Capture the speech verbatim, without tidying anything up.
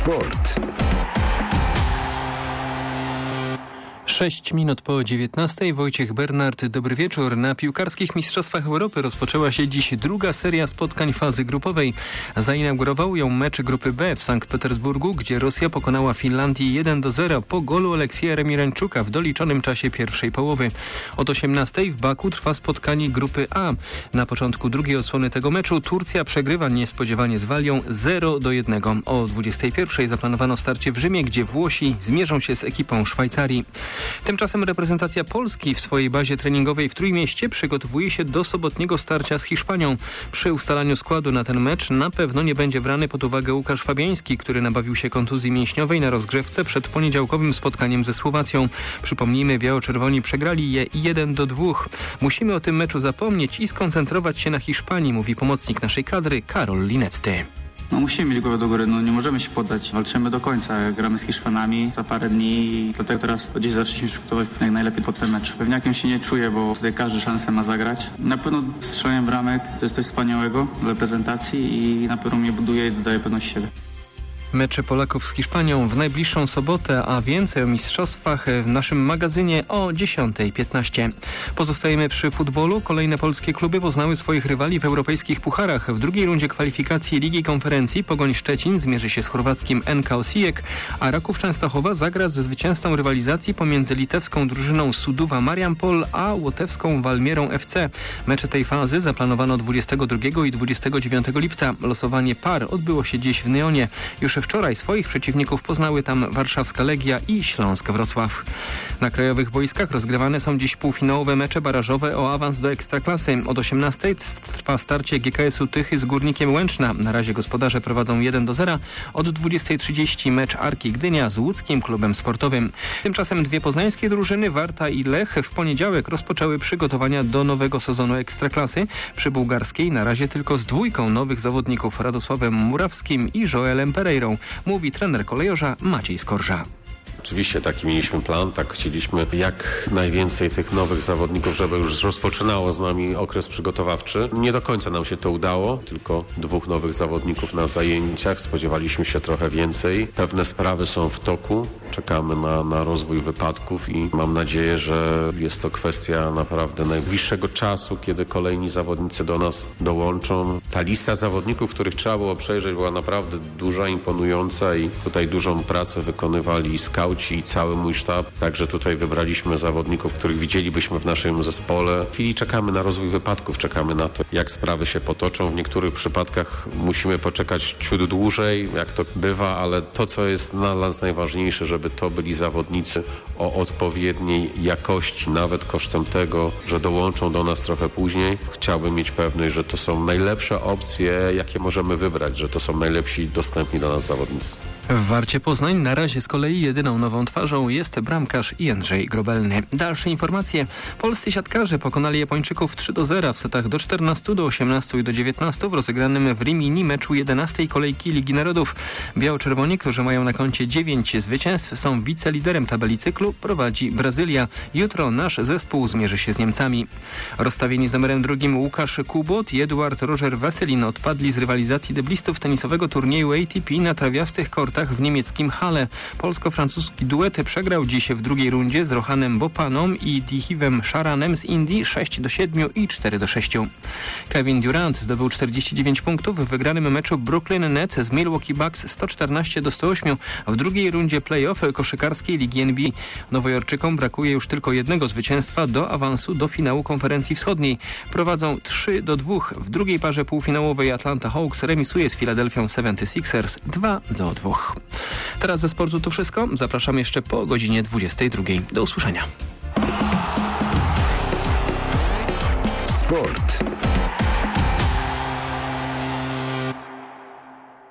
Sport. Sześć minut po dziewiętnastej. Wojciech Bernard, dobry wieczór. Na piłkarskich Mistrzostwach Europy rozpoczęła się dziś druga seria spotkań fazy grupowej. Zainaugurował ją mecz grupy B w Sankt Petersburgu, gdzie Rosja pokonała Finlandię jeden do zera po golu Aleksieja Remiranczuka w doliczonym czasie pierwszej połowy. Od osiemnastej w Baku trwa spotkanie grupy A. Na początku drugiej odsłony tego meczu Turcja przegrywa niespodziewanie z Walią zero do jednego. O dwudziestej pierwszej zaplanowano starcie w Rzymie, gdzie Włosi zmierzą się z ekipą Szwajcarii. Tymczasem reprezentacja Polski w swojej bazie treningowej w Trójmieście przygotowuje się do sobotniego starcia z Hiszpanią. Przy ustalaniu składu na ten mecz na pewno nie będzie brany pod uwagę Łukasz Fabiański, który nabawił się kontuzji mięśniowej na rozgrzewce przed poniedziałkowym spotkaniem ze Słowacją. Przypomnijmy, biało-czerwoni przegrali je jeden do dwóch. Musimy o tym meczu zapomnieć i skoncentrować się na Hiszpanii, mówi pomocnik naszej kadry Karol Linetty. No musimy mieć głowę do góry, no nie możemy się poddać. Walczymy do końca, gramy z Hiszpanami za parę dni i dlatego teraz gdzieś zaczęliśmy przygotować jak najlepiej pod ten mecz. Pewniakiem się nie czuję, bo tutaj każdy szansę ma zagrać. Na pewno strzelanie bramek to jest coś wspaniałego dla reprezentacji i na pewno mnie buduje i dodaje pewność siebie. Mecze Polaków z Hiszpanią w najbliższą sobotę, a więcej o mistrzostwach w naszym magazynie o dziesiątej piętnaście. Pozostajemy przy futbolu. Kolejne polskie kluby poznały swoich rywali w europejskich pucharach. W drugiej rundzie kwalifikacji Ligi Konferencji Pogoń Szczecin zmierzy się z chorwackim N K Osijek, a Raków Częstochowa zagra ze zwycięzcą rywalizacji pomiędzy litewską drużyną Suduwa Mariampol a łotewską Walmierą F C. Mecze tej fazy zaplanowano dwudziestego drugiego i dwudziestego dziewiątego lipca. Losowanie par odbyło się dziś w Nyonie. Już wczoraj swoich przeciwników poznały tam warszawska Legia i Śląsk Wrocław. Na krajowych boiskach rozgrywane są dziś półfinałowe mecze barażowe o awans do Ekstraklasy. Od osiemnastej trwa starcie G K S-u Tychy z Górnikiem Łęczna. Na razie gospodarze prowadzą jeden do zera. Od dwudziestej trzydzieści mecz Arki Gdynia z łódzkim klubem sportowym. Tymczasem dwie poznańskie drużyny, Warta i Lech, w poniedziałek rozpoczęły przygotowania do nowego sezonu Ekstraklasy. Przy bułgarskiej na razie tylko z dwójką nowych zawodników, Radosławem Murawskim i Joelem Pereirą, mówi trener kolejorza Maciej Skorża. Oczywiście taki mieliśmy plan, tak chcieliśmy jak najwięcej tych nowych zawodników, żeby już rozpoczynało z nami okres przygotowawczy. Nie do końca nam się to udało, tylko dwóch nowych zawodników na zajęciach. Spodziewaliśmy się trochę więcej. Pewne sprawy są w toku. Czekamy na, na rozwój wypadków i mam nadzieję, że jest to kwestia naprawdę najbliższego czasu, kiedy kolejni zawodnicy do nas dołączą. Ta lista zawodników, których trzeba było przejrzeć, była naprawdę duża, imponująca i tutaj dużą pracę wykonywali skauci i cały mój sztab. Także tutaj wybraliśmy zawodników, których widzielibyśmy w naszym zespole. W chwili czekamy na rozwój wypadków, czekamy na to, jak sprawy się potoczą. W niektórych przypadkach musimy poczekać ciut dłużej, jak to bywa, ale to, co jest dla nas najważniejsze, żeby to byli zawodnicy o odpowiedniej jakości, nawet kosztem tego, że dołączą do nas trochę później. Chciałbym mieć pewność, że to są najlepsze opcje, jakie możemy wybrać, że to są najlepsi dostępni do nas zawodnicy. W Warcie Poznań na razie z kolei jedyną nową twarzą jest bramkarz Jędrzej Grobelny. Dalsze informacje. Polscy siatkarze pokonali Japończyków trzy do zera w setach do czternastu, do osiemnastu i do dziewiętnastu w rozegranym w Rimini meczu jedenastej kolejki Ligi Narodów. Biało-czerwoni, którzy mają na koncie dziewięć zwycięstw, są wiceliderem tabeli cyklu, prowadzi Brazylia. Jutro nasz zespół zmierzy się z Niemcami. Rozstawieni z numerem drugim Łukasz Kubot i Eduard Roger Weselin odpadli z rywalizacji deblistów tenisowego turnieju A T P na trawiastych kortach w niemieckim Halle. Polsko-francuski duet przegrał dziś w drugiej rundzie z Rohanem Bopaną i Dihivem Sharanem z Indii sześć do siedmiu i cztery do sześciu. Kevin Durant zdobył czterdzieści dziewięć punktów w wygranym meczu Brooklyn Nets z Milwaukee Bucks sto czternaście do stu ośmiu w drugiej rundzie play-off koszykarskiej Ligi N B A. Nowojorczykom brakuje już tylko jednego zwycięstwa do awansu do finału Konferencji Wschodniej. Prowadzą trzy do dwóch. W drugiej parze półfinałowej Atlanta Hawks remisuje z Philadelphia seventy-sixers dwa do dwóch. Teraz ze sportu to wszystko. Zapraszam jeszcze po godzinie dwudziestej drugiej. Do usłyszenia. Sport.